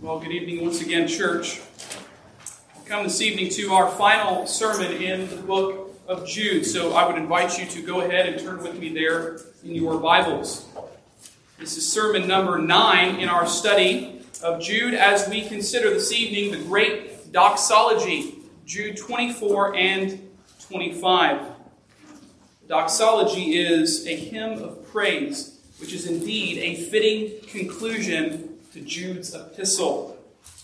Well, good evening once again, church. We come this evening to our final sermon in the book of Jude, so I would invite you to go ahead and turn with me there in your Bibles. This is sermon number 9 in our study of Jude as we consider this evening the great doxology, Jude 24 and 25. The doxology is a hymn of praise, which is indeed a fitting conclusion to Jude's epistle.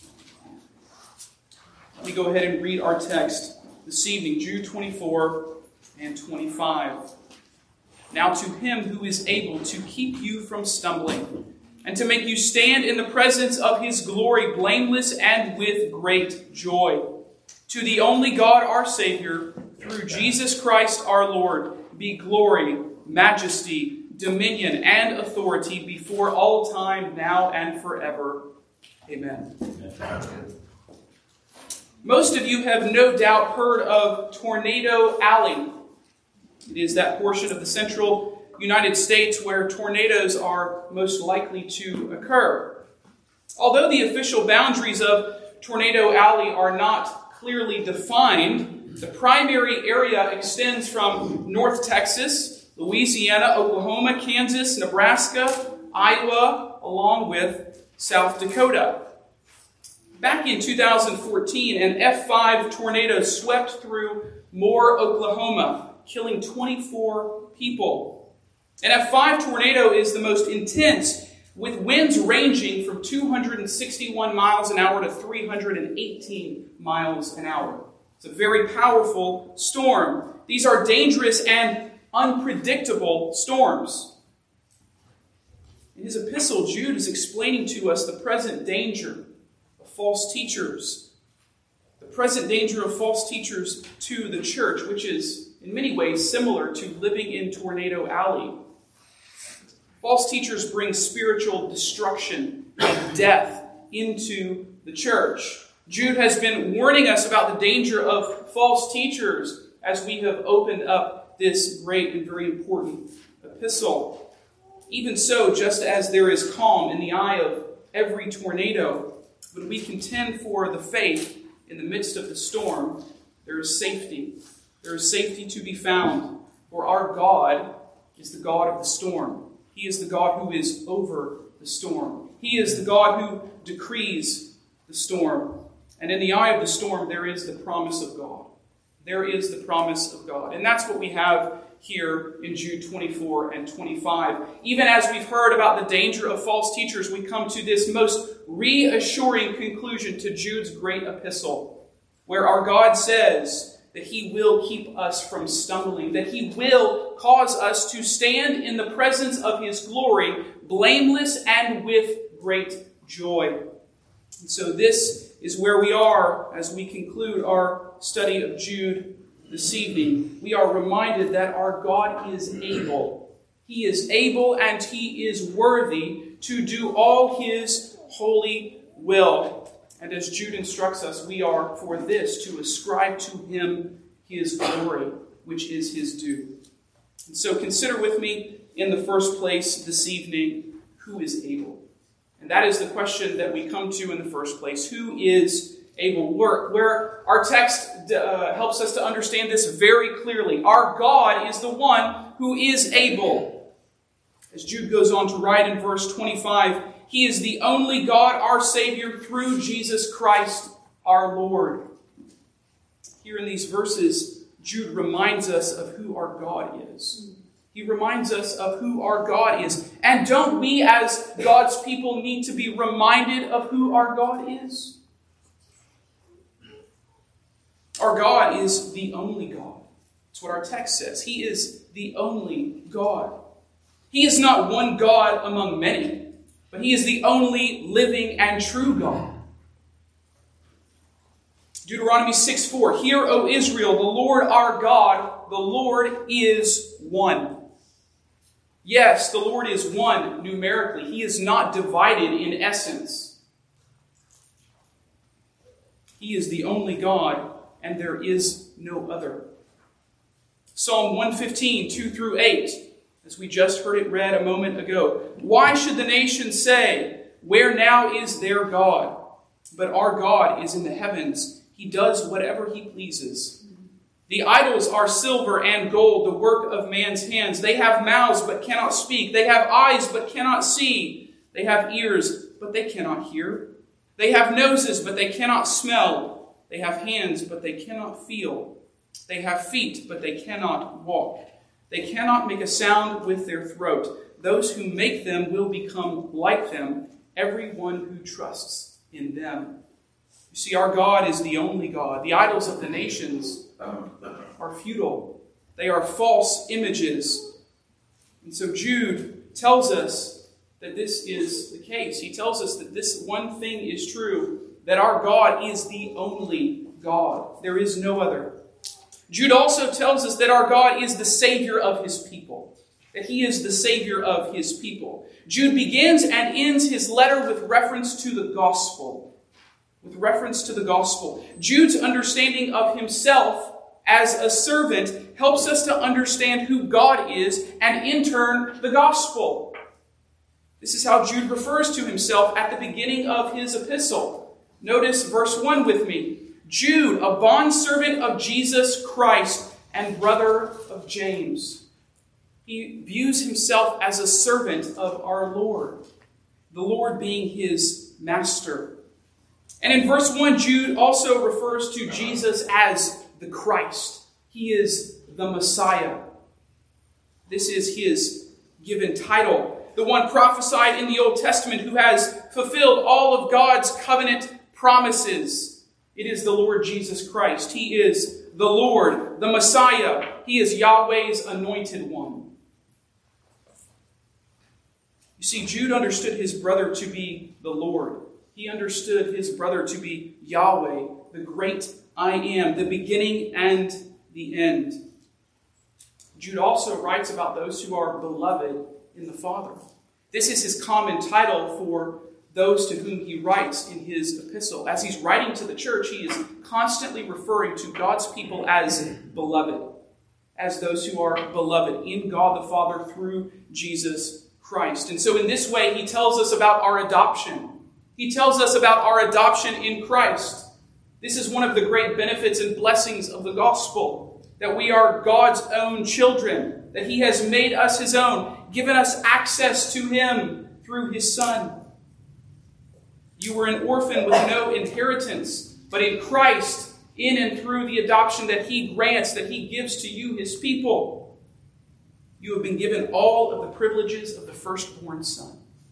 Let me go ahead and read our text this evening, Jude 24 and 25. Now to him who is able to keep you from stumbling, and to make you stand in the presence of his glory blameless and with great joy. To the only God our Savior, through Jesus Christ our Lord, be glory, majesty, dominion, and authority before all time, now and forever. Amen. Most of you have no doubt heard of Tornado Alley. It is that portion of the central United States where tornadoes are most likely to occur. Although the official boundaries of Tornado Alley are not clearly defined, the primary area extends from North Texas, Louisiana, Oklahoma, Kansas, Nebraska, Iowa, along with South Dakota. Back in 2014, an F5 tornado swept through Moore, Oklahoma, killing 24 people. An F5 tornado is the most intense, with winds ranging from 261 miles an hour to 318 miles an hour. It's a very powerful storm. These are dangerous and unpredictable storms. In his epistle, Jude is explaining to us the present danger of false teachers. The present danger of false teachers to the church, which is in many ways similar to living in Tornado Alley. False teachers bring spiritual destruction and death into the church. Jude has been warning us about the danger of false teachers as we have opened up this great and very important epistle. Even so, just as there is calm in the eye of every tornado, when we contend for the faith in the midst of the storm, there is safety. There is safety to be found, for our God is the God of the storm. He is the God who is over the storm. He is the God who decrees the storm. And in the eye of the storm, there is the promise of God. There is the promise of God. And that's what we have here in Jude 24 and 25. Even as we've heard about the danger of false teachers, we come to this most reassuring conclusion to Jude's great epistle, where our God says that he will keep us from stumbling, that he will cause us to stand in the presence of his glory, blameless and with great joy. And so this is where we are as we conclude our study of Jude this evening. We are reminded that our God is able. He is able and he is worthy to do all his holy will. And as Jude instructs us, we are for this to ascribe to him his glory, which is his due. And so consider with me in the first place this evening, who is able? And that is the question that we come to in the first place. Who is able? Where our text helps us to understand this very clearly. Our God is the one who is able. As Jude goes on to write in verse 25, he is the only God, our Savior, through Jesus Christ, our Lord. Here in these verses, Jude reminds us of who our God is. He reminds us of who our God is. And don't we as God's people need to be reminded of who our God is? Our God is the only God. That's what our text says. He is the only God. He is not one God among many, but he is the only living and true God. Deuteronomy 6:4, Hear, O Israel, the Lord our God, the Lord is one. Yes, the Lord is one numerically. He is not divided in essence. He is the only God, and there is no other. Psalm 115, 2 through 8, as we just heard it read a moment ago. Why should the nations say, where now is their God? But our God is in the heavens. He does whatever he pleases. The idols are silver and gold, the work of man's hands. They have mouths but cannot speak. They have eyes but cannot see. They have ears but they cannot hear. They have noses but they cannot smell. They have hands but they cannot feel. They have feet but they cannot walk. They cannot make a sound with their throat. Those who make them will become like them, everyone who trusts in them. You see, our God is the only God. The idols of the nations are futile. They are false images. And so Jude tells us that this is the case. He tells us that this one thing is true, that our God is the only God. There is no other. Jude also tells us that our God is the Savior of his people. That he is the Savior of his people. Jude begins and ends his letter with reference to the gospel. With reference to the gospel. Jude's understanding of himself as a servant helps us to understand who God is and in turn the gospel. This is how Jude refers to himself at the beginning of his epistle. Notice verse 1 with me. Jude, a bondservant of Jesus Christ and brother of James. He views himself as a servant of our Lord, the Lord being his master. And in verse 1, Jude also refers to Jesus as the Christ. He is the Messiah. This is his given title. The one prophesied in the Old Testament who has fulfilled all of God's covenant promises. It is the Lord Jesus Christ. He is the Lord, the Messiah. He is Yahweh's anointed one. You see, Jude understood his brother to be the Lord. He understood his brother to be Yahweh, the great I am, the beginning and the end. Jude also writes about those who are beloved in the Father. This is his common title for those to whom he writes in his epistle. As he's writing to the church, he is constantly referring to God's people as beloved, as those who are beloved in God the Father through Jesus Christ. And so in this way, he tells us about our adoption. He tells us about our adoption in Christ. This is one of the great benefits and blessings of the gospel, that we are God's own children, that he has made us his own, given us access to him through his Son. You were an orphan with no inheritance, but in Christ, in and through the adoption that he grants, that he gives to you, his people, you have been given all of the privileges of the firstborn son.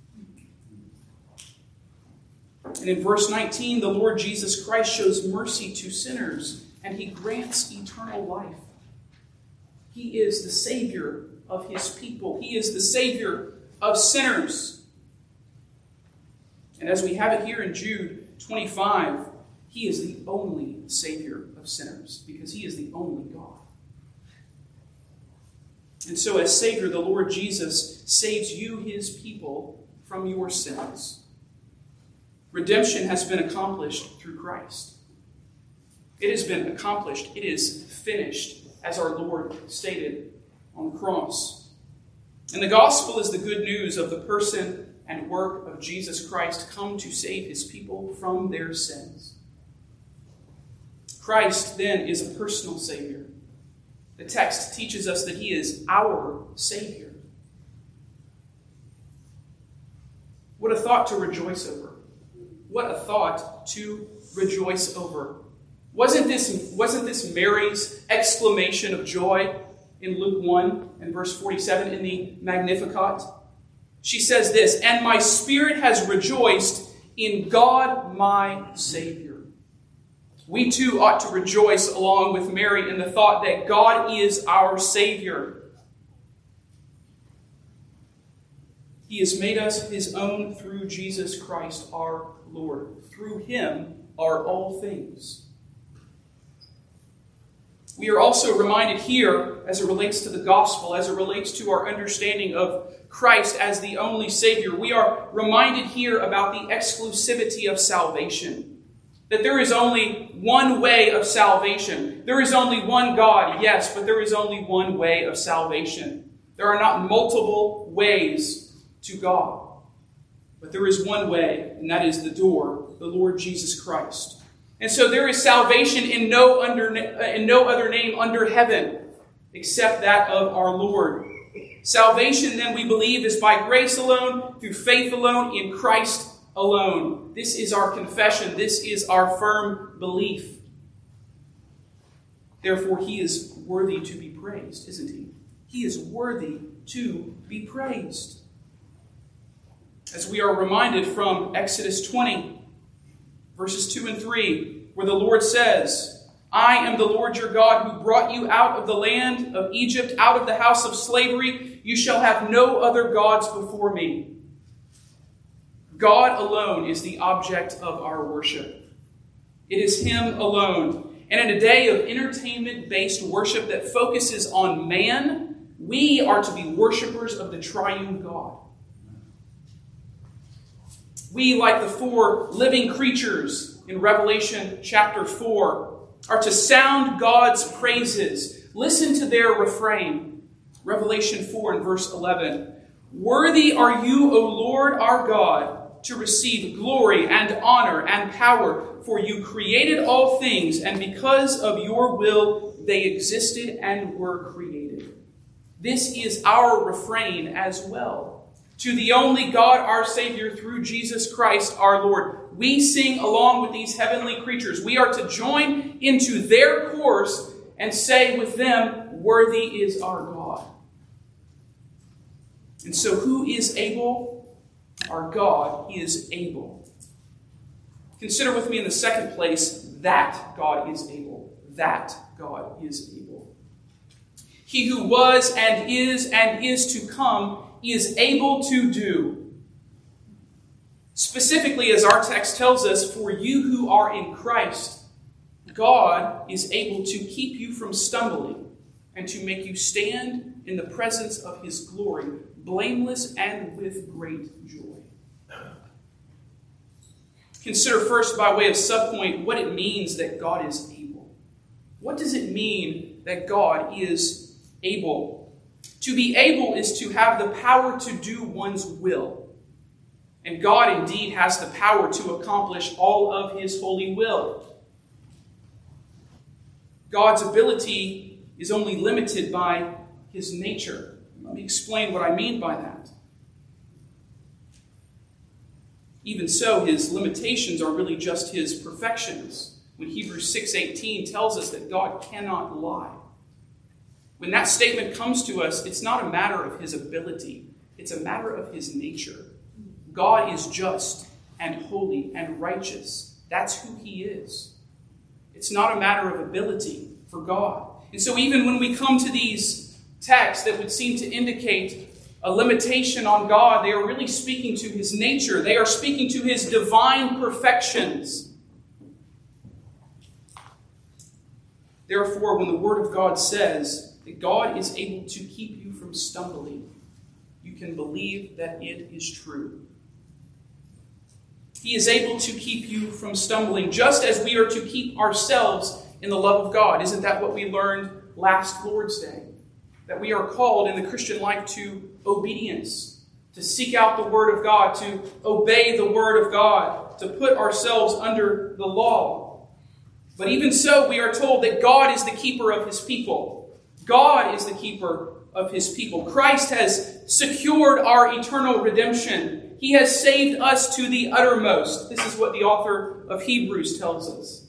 And in verse 19, the Lord Jesus Christ shows mercy to sinners, and he grants eternal life. He is the Savior of his people. He is the Savior of sinners. And as we have it here in Jude 25, he is the only Savior of sinners, because he is the only God. And so as Savior, the Lord Jesus saves you, his people, from your sins. Redemption has been accomplished through Christ. It has been accomplished. It is finished, as our Lord stated on the cross. And the gospel is the good news of the person and work of Jesus Christ, come to save his people from their sins. Christ, then, is a personal Savior. The text teaches us that he is our Savior. What a thought to rejoice over. What a thought to rejoice over. Wasn't this Mary's exclamation of joy in Luke 1 and verse 47 in the Magnificat? She says this, "And my spirit has rejoiced in God my Savior." We too ought to rejoice along with Mary in the thought that God is our Savior. He has made us his own through Jesus Christ our Lord. Through him are all things. We are also reminded here, as it relates to the gospel, as it relates to our understanding of Christ as the only Savior, we are reminded here about the exclusivity of salvation. That there is only one way of salvation. There is only one God, yes, but there is only one way of salvation. There are not multiple ways to God, But there is one way, and that is the door, the Lord Jesus Christ. And so there is salvation in no other name under heaven except that of our Lord. Salvation, then, we believe, is by grace alone, through faith alone, in Christ alone. This is our confession. This is our firm belief. Therefore, he is worthy to be praised, isn't he? He is worthy to be praised. As we are reminded from Exodus 20, verses 2 and 3, where the Lord says, I am the Lord your God who brought you out of the land of Egypt, out of the house of slavery. You shall have no other gods before me. God alone is the object of our worship. It is him alone. And in a day of entertainment-based worship that focuses on man, we are to be worshipers of the triune God. We, like the four living creatures in Revelation chapter 4, are to sound God's praises. Listen to their refrain. Revelation 4 and verse 11. Worthy are you, O Lord our God, to receive glory and honor and power, for you created all things, and because of your will they existed and were created. This is our refrain as well. To the only God, our Savior, through Jesus Christ, our Lord. We sing along with these heavenly creatures. We are to join into their chorus and say with them, worthy is our God. And so who is able? Our God is able. Consider with me in the second place that God is able. That God is able. He who was and is to come is able to do. Specifically, as our text tells us, for you who are in Christ, God is able to keep you from stumbling and to make you stand in the presence of his glory, blameless and with great joy. Consider first, by way of subpoint, what it means that God is able. What does it mean that God is able? To be able is to have the power to do one's will. And God indeed has the power to accomplish all of his holy will. God's ability is only limited by his nature. Let me explain what I mean by that. Even so, his limitations are really just his perfections. When Hebrews 6:18 tells us that God cannot lie. When that statement comes to us, it's not a matter of his ability. It's a matter of his nature. God is just and holy and righteous. That's who he is. It's not a matter of ability for God. And so even when we come to these texts that would seem to indicate a limitation on God, they are really speaking to his nature. They are speaking to his divine perfections. Therefore, when the Word of God says that God is able to keep you from stumbling, you can believe that it is true. He is able to keep you from stumbling, just as we are to keep ourselves in the love of God. Isn't that what we learned last Lord's Day? That we are called in the Christian life to obedience, to seek out the Word of God, to obey the Word of God, to put ourselves under the law. But even so, we are told that God is the keeper of his people. God is the keeper of his people. Christ has secured our eternal redemption. He has saved us to the uttermost. This is what the author of Hebrews tells us.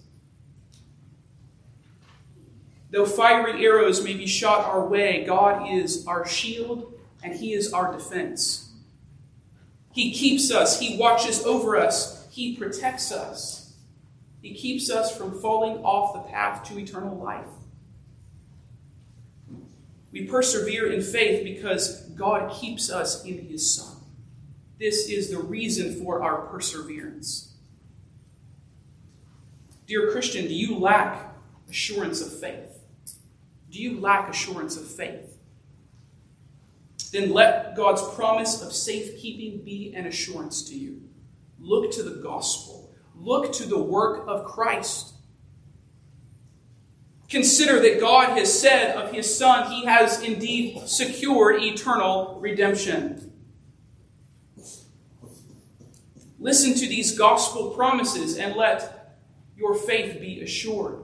Though fiery arrows may be shot our way, God is our shield and he is our defense. He keeps us. He watches over us. He protects us. He keeps us from falling off the path to eternal life. We persevere in faith because God keeps us in his Son. This is the reason for our perseverance. Dear Christian, do you lack assurance of faith? Do you lack assurance of faith? Then let God's promise of safekeeping be an assurance to you. Look to the gospel. Look to the work of Christ. Consider that God has said of his Son, he has indeed secured eternal redemption. Listen to these gospel promises and let your faith be assured.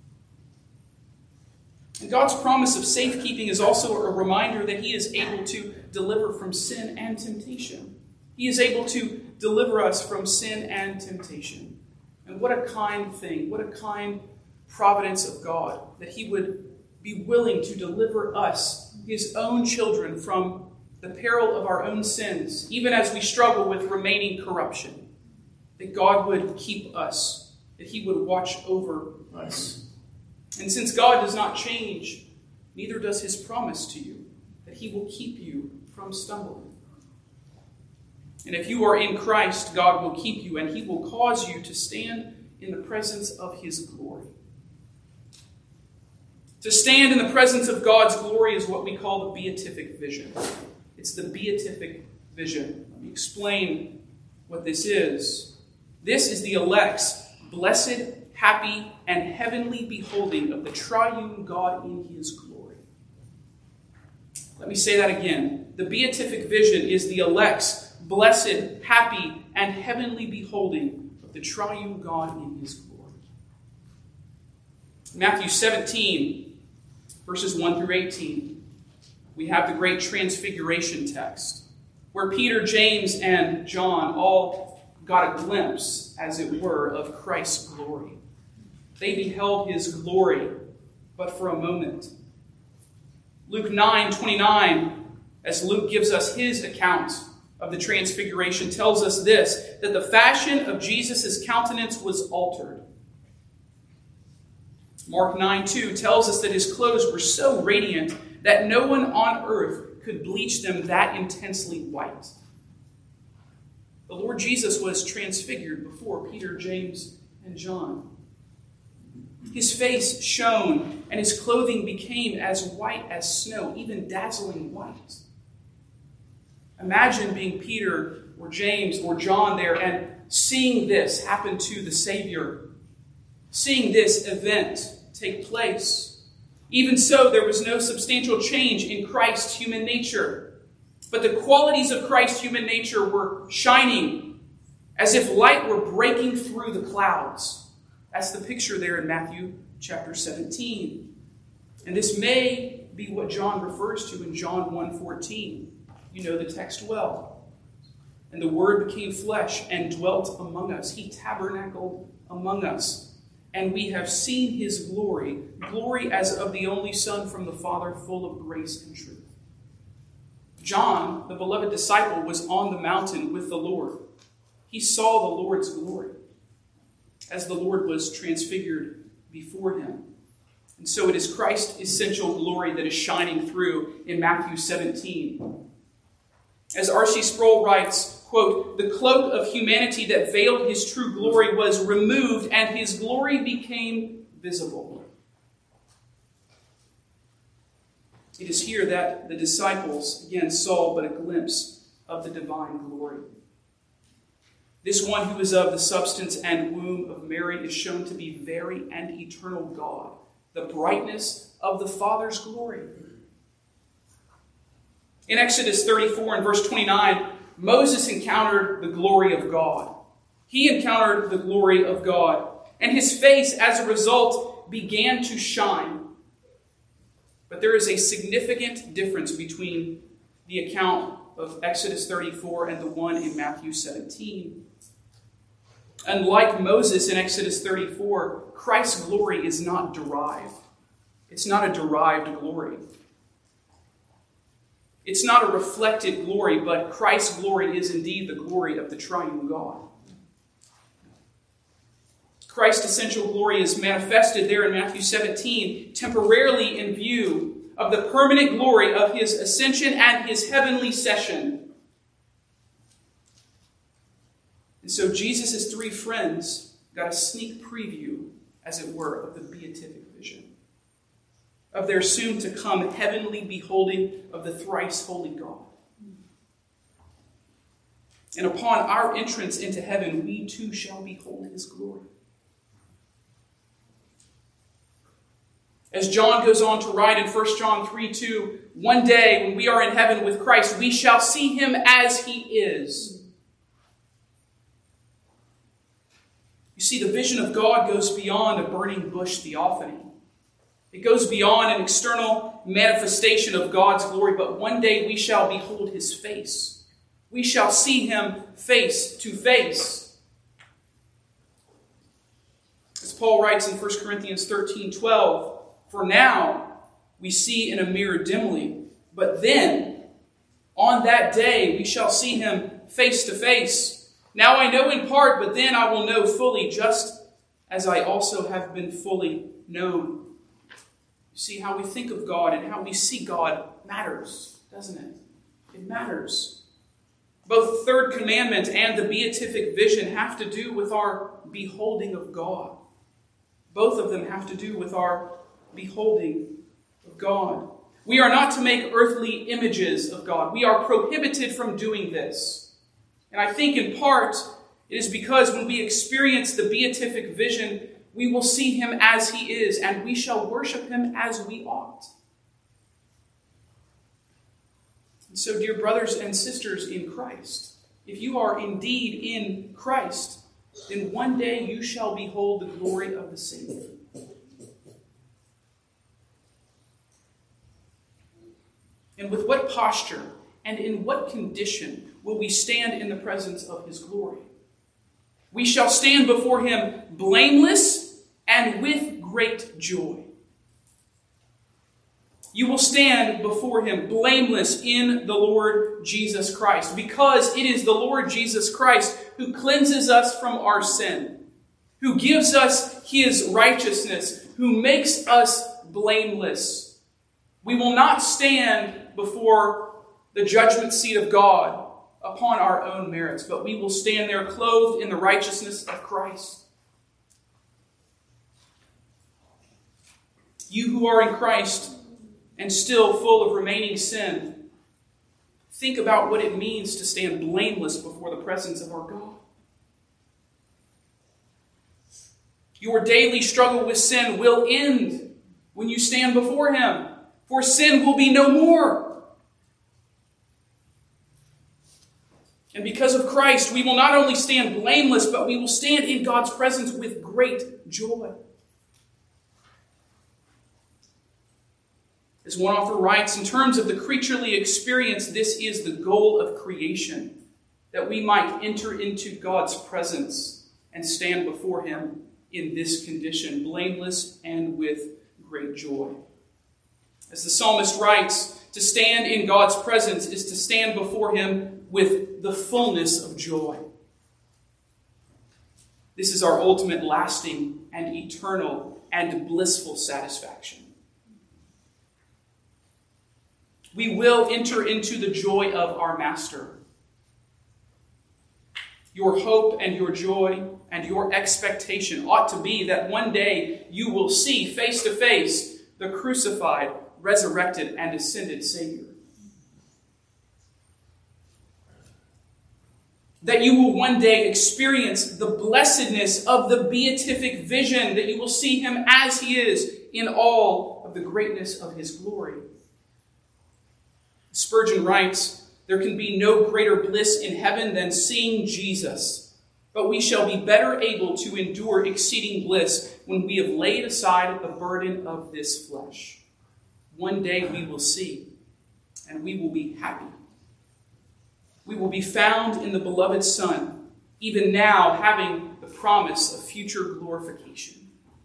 And God's promise of safekeeping is also a reminder that he is able to deliver from sin and temptation. He is able to deliver us from sin and temptation. And what a kind thing, what a kind providence of God, that he would be willing to deliver us, his own children, from the peril of our own sins, even as we struggle with remaining corruption. That God would keep us, that he would watch over us. And since God does not change, neither does his promise to you, that he will keep you from stumbling. And if you are in Christ, God will keep you, and he will cause you to stand in the presence of his glory. To stand in the presence of God's glory is what we call the beatific vision. It's the beatific vision. Let me explain what this is. This is the elect's blessed, happy, and heavenly beholding of the triune God in his glory. Let me say that again. The beatific vision is the elect's blessed, happy, and heavenly beholding of the triune God in his glory. Matthew 17, verses 1 through 18, we have the great transfiguration text, where Peter, James, and John all got a glimpse, as it were, of Christ's glory. They beheld his glory, but for a moment. Luke 9:29, as Luke gives us his account of the transfiguration, tells us this, that the fashion of Jesus' countenance was altered. Mark 9:2 tells us that his clothes were so radiant that no one on earth could bleach them that intensely white. The Lord Jesus was transfigured before Peter, James, and John. His face shone, and his clothing became as white as snow, even dazzling white. Imagine being Peter or James or John there and seeing this happen to the Savior, seeing this event take place. Even so, there was no substantial change in Christ's human nature, but the qualities of Christ's human nature were shining as if light were breaking through the clouds. That's the picture there in Matthew chapter 17. And this may be what John refers to in John 1:14. You know the text well. And the Word became flesh and dwelt among us. He tabernacled among us. And we have seen his glory, glory as of the only Son from the Father, full of grace and truth. John, the beloved disciple, was on the mountain with the Lord. He saw the Lord's glory as the Lord was transfigured before him. And so it is Christ's essential glory that is shining through in Matthew 17. As R.C. Sproul writes, quote, "The cloak of humanity that veiled his true glory was removed, and his glory became visible." It is here that the disciples again saw but a glimpse of the divine glory. This one who is of the substance and womb of Mary is shown to be very and eternal God, the brightness of the Father's glory. In Exodus 34 and verse 29, Moses encountered the glory of God. He encountered the glory of God, and his face, as a result, began to shine. But there is a significant difference between the account of Exodus 34 and the one in Matthew 17. Unlike Moses in Exodus 34, Christ's glory is not derived. It's not a derived glory. It's not a reflected glory, but Christ's glory is indeed the glory of the triune God. Christ's essential glory is manifested there in Matthew 17, temporarily in view of the permanent glory of his ascension and his heavenly session. And so Jesus' three friends got a sneak preview, as it were, of the beatific vision, of their soon-to-come heavenly beholding of the thrice holy God. And upon our entrance into heaven, we too shall behold his glory. As John goes on to write in 1 John 3:2, one day when we are in heaven with Christ, we shall see him as he is. You see, the vision of God goes beyond a burning bush theophany. It goes beyond an external manifestation of God's glory, but one day we shall behold his face. We shall see him face to face. As Paul writes in 1 Corinthians 13:12, "For now we see in a mirror dimly, but then on that day we shall see him face to face. Now I know in part, but then I will know fully, just as I also have been fully known." You see, how we think of God and how we see God matters, doesn't it? It matters. Both the third commandment and the beatific vision have to do with our beholding of God. Both of them have to do with our beholding of God. We are not to make earthly images of God. We are prohibited from doing this. And I think in part it is because when we experience the beatific vision, we will see him as he is, and we shall worship him as we ought. And so, dear brothers and sisters in Christ, if you are indeed in Christ, then one day you shall behold the glory of the Savior. And with what posture and in what condition will we stand in the presence of his glory? We shall stand before him blameless and with great joy. You will stand before him blameless in the Lord Jesus Christ, because it is the Lord Jesus Christ who cleanses us from our sin, who gives us his righteousness, who makes us blameless. We will not stand before the judgment seat of God upon our own merits, but we will stand there clothed in the righteousness of Christ. You who are in Christ and still full of remaining sin, think about what it means to stand blameless before the presence of our God. Your daily struggle with sin will end when you stand before him, for sin will be no more. And because of Christ, we will not only stand blameless, but we will stand in God's presence with great joy. As one author writes, in terms of the creaturely experience, this is the goal of creation, that we might enter into God's presence and stand before him in this condition, blameless and with great joy. As the psalmist writes, to stand in God's presence is to stand before him with the fullness of joy. This is our ultimate lasting and eternal and blissful satisfaction. We will enter into the joy of our Master. Your hope and your joy and your expectation ought to be that one day you will see face to face the crucified, resurrected, and ascended Savior. That you will one day experience the blessedness of the beatific vision, that you will see him as he is in all of the greatness of his glory. Spurgeon writes, there can be no greater bliss in heaven than seeing Jesus, but we shall be better able to endure exceeding bliss when we have laid aside the burden of this flesh. One day we will see, and we will be happy. We will be found in the beloved Son, even now having the promise of future glorification.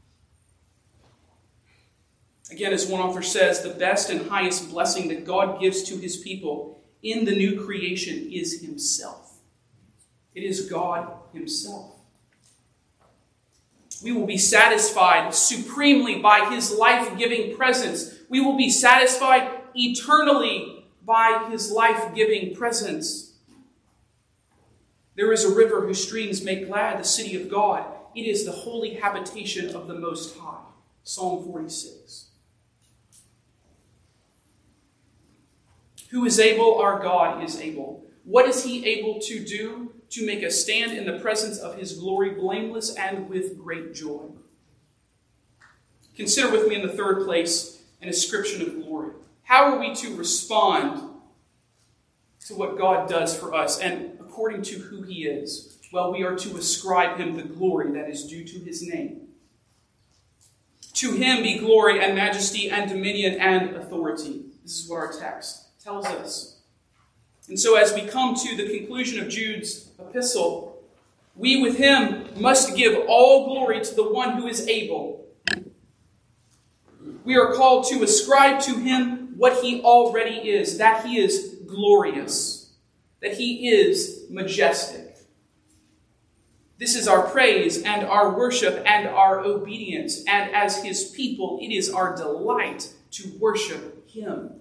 Again, as one author says, the best and highest blessing that God gives to his people in the new creation is himself. It is God himself. We will be satisfied supremely by his life-giving presence. We will be satisfied eternally by his life-giving presence. There is a river whose streams make glad the city of God. It is the holy habitation of the Most High. Psalm 46. Who is able? Our God is able. What is he able to do? To make us stand in the presence of his glory, blameless and with great joy. Consider with me in the third place an ascription of glory. How are we to respond to what God does for us and according to who he is, well, we are to ascribe him the glory that is due to his name. To him be glory and majesty and dominion and authority. This is what our text tells us. And so as we come to the conclusion of Jude's epistle, we with him must give all glory to the one who is able. We are called to ascribe to him what he already is, that he is glorious, that he is majestic. This is our praise and our worship and our obedience, and as his people, it is our delight to worship him.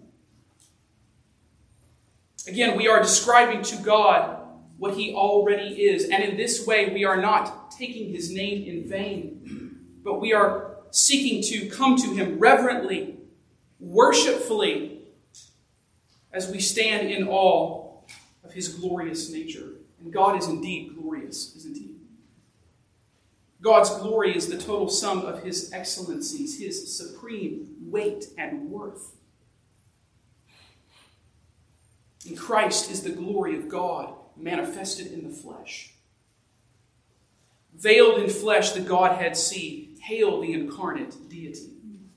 Again, we are describing to God what he already is, and in this way we are not taking his name in vain, but we are seeking to come to him reverently, worshipfully, as we stand in awe of his glorious nature. And God is indeed glorious, isn't he? God's glory is the total sum of his excellencies, his supreme weight and worth. And Christ is the glory of God manifested in the flesh. Veiled in flesh, the Godhead see. Hail the incarnate deity.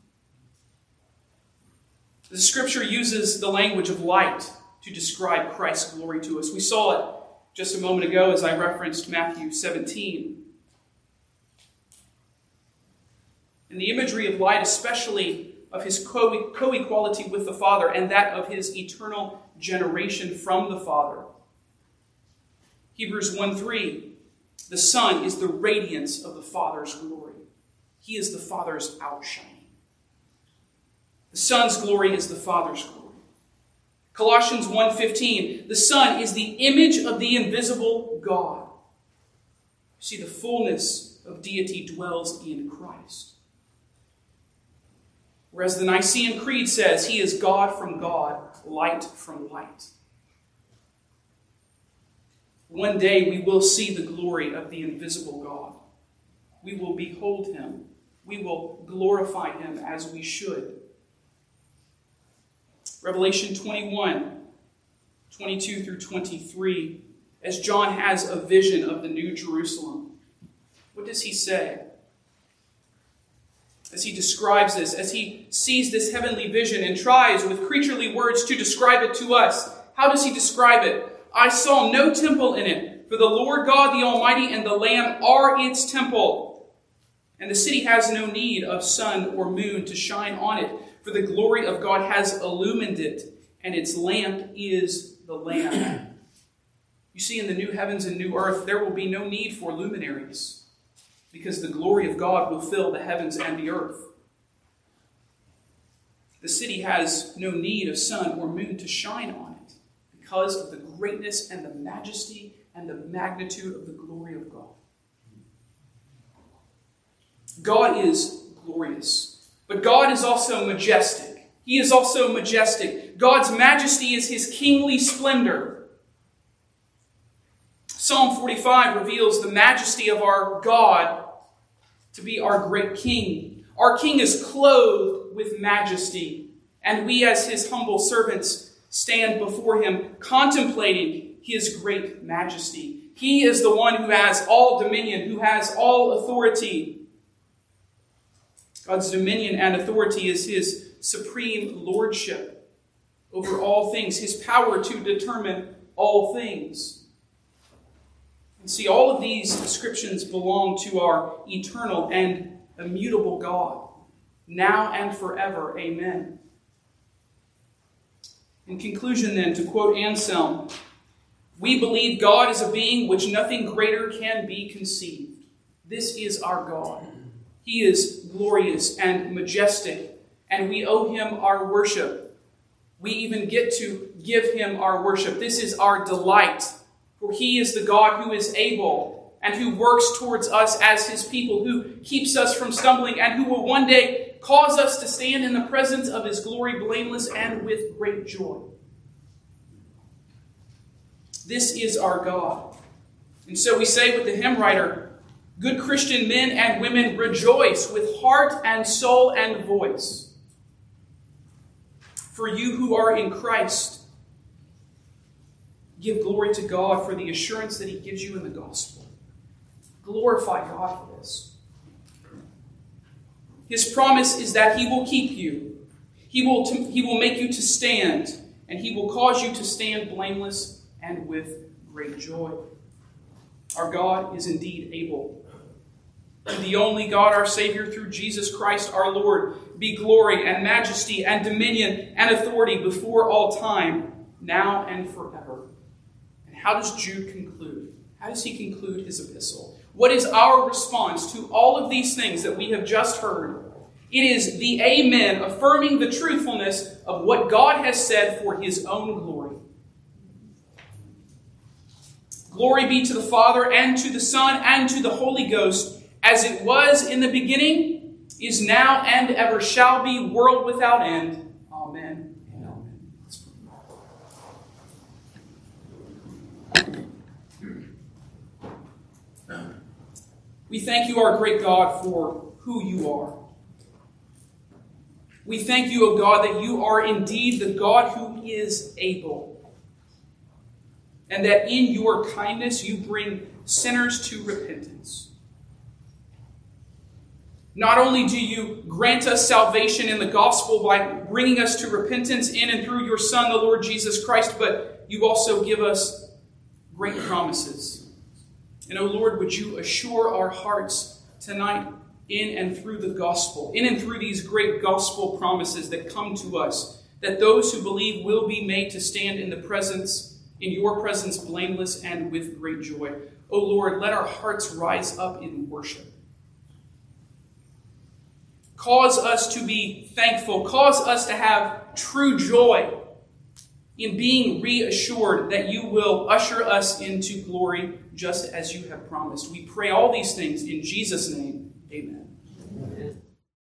The scripture uses the language of light to describe Christ's glory to us. We saw it just a moment ago as I referenced Matthew 17. And the imagery of light, especially of his co-equality with the Father and that of his eternal generation from the Father. Hebrews 1:3, the Son is the radiance of the Father's glory. He is the Father's outshining. The Son's glory is the Father's glory. Colossians 1:15, the Son is the image of the invisible God. See, the fullness of deity dwells in Christ. Whereas the Nicene Creed says, he is God from God, light from light. One day we will see the glory of the invisible God. We will behold him. We will glorify him as we should. Revelation 21, 22 through 23, as John has a vision of the New Jerusalem. What does he say? As he describes this, as he sees this heavenly vision and tries with creaturely words to describe it to us, how does he describe it? I saw no temple in it, for the Lord God the Almighty and the Lamb are its temple. And the city has no need of sun or moon to shine on it, for the glory of God has illumined it, and its lamp is the Lamb. You see, in the new heavens and new earth, there will be no need for luminaries, because the glory of God will fill the heavens and the earth. The city has no need of sun or moon to shine on it because of the greatness and the majesty and the magnitude of the glory of God. God is glorious, but God is also majestic. He is also majestic. God's majesty is his kingly splendor. Psalm 45 reveals the majesty of our God to be our great King. Our King is clothed with majesty, and we as his humble servants stand before him contemplating his great majesty. He is the one who has all dominion, who has all authority. God's dominion and authority is his supreme lordship over all things, his power to determine all things. And see, all of these descriptions belong to our eternal and immutable God, now and forever. Amen. In conclusion, then, to quote Anselm, we believe God is a being which nothing greater can be conceived. This is our God. He is glorious and majestic, and we owe him our worship. We even get to give him our worship. This is our delight. For he is the God who is able and who works towards us as his people, who keeps us from stumbling and who will one day cause us to stand in the presence of his glory blameless and with great joy. This is our God. And so we say with the hymn writer, good Christian men and women, rejoice with heart and soul and voice. For you who are in Christ, Give glory to God for the assurance that he gives you in the gospel. Glorify God for this. His promise is that he will keep you. He will make you to stand, and he will cause you to stand blameless and with great joy. Our God is indeed able. To the only God, our Savior, through Jesus Christ our Lord, be glory and majesty and dominion and authority before all time, now and forever. And how does Jude conclude? How does he conclude his epistle? What is our response to all of these things that we have just heard? It is the amen, affirming the truthfulness of what God has said for his own glory. Glory be to the Father, and to the Son, and to the Holy Ghost, as it was in the beginning, is now, and ever shall be, world without end. Amen and amen. We thank you, our great God, for who you are. We thank you, O God, that you are indeed the God who is able, and that in your kindness you bring sinners to repentance. Not only do you grant us salvation in the gospel by bringing us to repentance in and through your Son, the Lord Jesus Christ, but you also give us great promises. And, O Lord, would you assure our hearts tonight in and through the gospel, in and through these great gospel promises that come to us, that those who believe will be made to stand in your presence blameless and with great joy. O Lord, let our hearts rise up in worship. Cause us to be thankful. Cause us to have true joy in being reassured that you will usher us into glory just as you have promised. We pray all these things in Jesus' name. Amen.